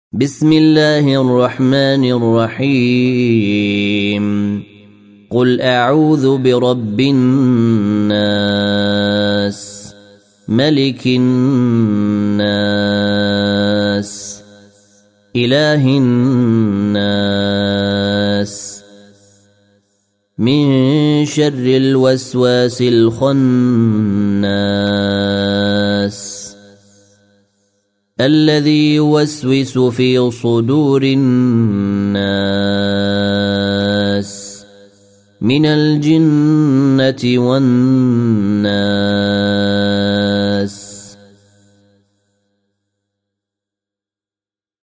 بسم الله الرحمن الرحيم قل أعوذ برب الناس ملك الناس إله الناس من شر الوسواس الخناس الذي يوسوس في صدور الناس من الجنة والناس.